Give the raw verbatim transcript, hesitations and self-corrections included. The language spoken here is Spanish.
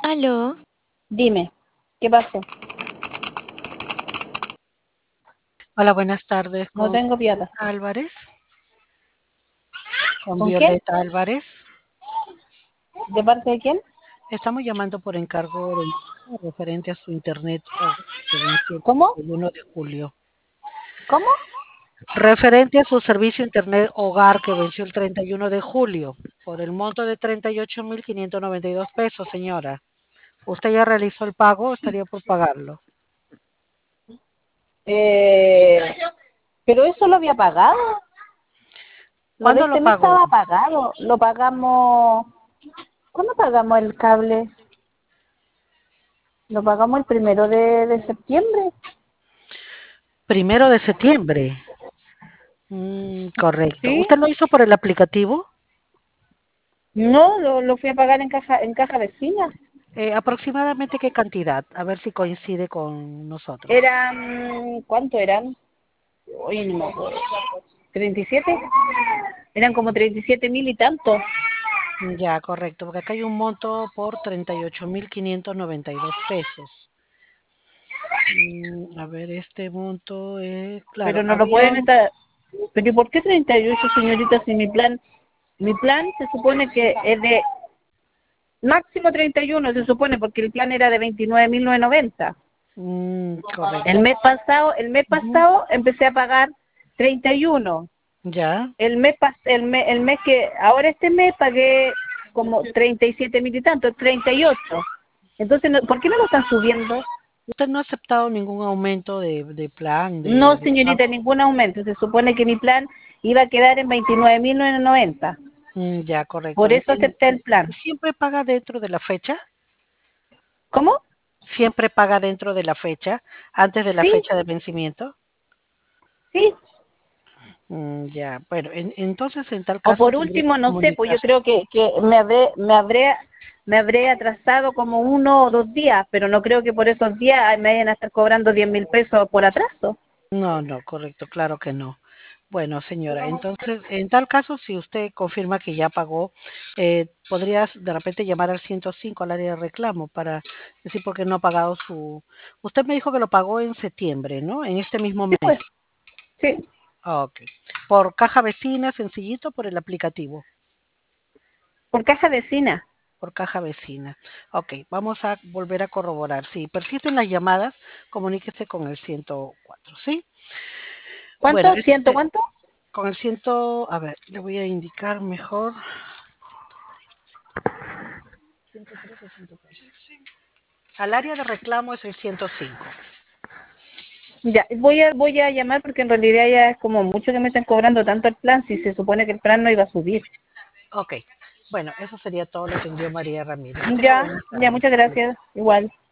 Aló, Dime, ¿qué pasó? Hola, buenas tardes No con tengo plata. Álvarez, con ¿Con quién? Violeta Álvarez. ¿De parte de quién? Estamos llamando por encargo de referente a su internet hogar que venció el ¿Cómo? treinta y uno de julio. ¿Cómo? Referente a su servicio internet hogar que venció el treinta y uno de julio por el monto de treinta y ocho mil quinientos noventa y dos pesos, señora. ¿Usted ya realizó el pago o estaría por pagarlo? Eh, pero eso lo había pagado. Lo de ¿Cuándo lo este mes pagó? estaba pagado. Lo pagamos. ¿Cuándo pagamos el cable? Lo pagamos el primero de, de septiembre. Primero de septiembre. Mm, correcto. ¿Sí? ¿Usted lo hizo por el aplicativo? No, lo, lo fui a pagar en caja, en caja vecina. Eh, ¿aproximadamente qué cantidad? A ver si coincide con nosotros. Eran, ¿cuánto eran? Oye, no me acuerdo. ¿treinta y siete? Eran como treinta y siete mil y tanto. Ya, correcto, porque acá hay un monto por treinta y ocho mil quinientos noventa y dos pesos. Mm, a ver, este monto es, claro, Pero no lo pueden habían, estar. Pero ¿y por qué treinta y ocho, señorita, si mi plan, mi plan se supone que es de máximo treinta y uno, se supone, porque el plan era de veintinueve mil novecientos noventa. mm, El correcto. mes pasado, el mes Ujú. pasado empecé a pagar treinta y uno. Ya, El mes pas, el mes, el mes que ahora este mes pagué como treinta y siete mil y tanto, treinta y ocho. Entonces, no- ¿por qué no lo están subiendo? usted no ha aceptado ningún aumento de, de plan, No, de, de señorita, pago. ningún aumento. Se supone que mi plan iba a quedar en veintinueve mil novecientos noventa. Mm, ya, correcto, Por eso entiendo. acepté el ¿Y plan. siempre paga dentro de la fecha? ¿Cómo? ¿Siempre paga dentro de la fecha, antes de la Sí, fecha de vencimiento? sí. Mm, ya, bueno, en- entonces en tal O caso por tendría último, que no sé, pues yo comunicarse. creo que, que me habré, me habré, me habré atrasado como uno o dos días, pero no creo que por esos días me vayan a estar cobrando diez mil pesos por atraso. No, no, correcto, claro que no. Bueno, señora, entonces, en tal caso, si usted confirma que ya pagó, eh, podrías de repente llamar al ciento cinco al área de reclamo para decir por qué no ha pagado su... Usted me dijo que lo pagó en septiembre, ¿no? En este mismo Sí, mes. pues, sí. Ah, ok. Por caja vecina, sencillito, por el aplicativo, Por caja vecina. por caja vecina. Ok, vamos a volver a corroborar. Si persisten las llamadas, comuníquese con el ciento cuatro, ¿sí? Bueno, ¿Cuánto? ¿Ciento este, cuánto? con el ciento, a ver, le voy a indicar mejor. ciento tres o ciento cuatro. Al área de reclamo es el ciento cinco. Ya, voy a, voy a llamar porque en realidad ya es como mucho que me están cobrando tanto el plan si se supone que el plan no iba a subir. Ok, bueno, eso sería todo. Lo atendió María Ramírez. Que tenga Ya, buenas ya, tardes. muchas gracias. Igual.